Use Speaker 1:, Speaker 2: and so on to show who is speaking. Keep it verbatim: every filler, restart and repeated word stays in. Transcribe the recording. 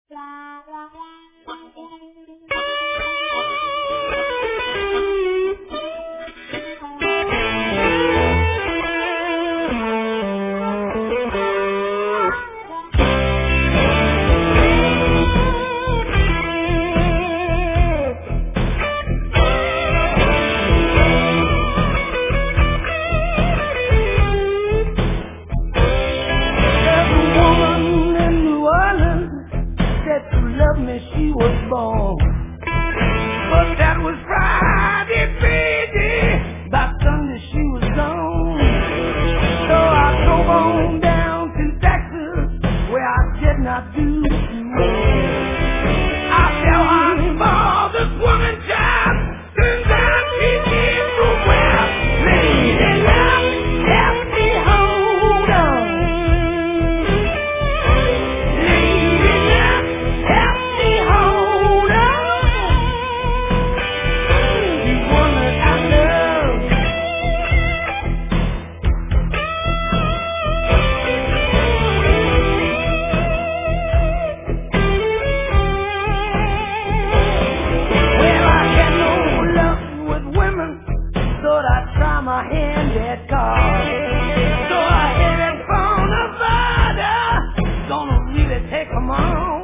Speaker 1: She was born, but that was Friday, baby. By Sunday she was gone. So I drove on down to Texas, where I did not do too well. I tell her for this woman child, since I came from where lady love, help me hold on. Lady love, help me hold on. The woman I love. Well, I had no luck with women, thought I'd try my hand at cards. So I headed for Nevada, gonna really take 'em on.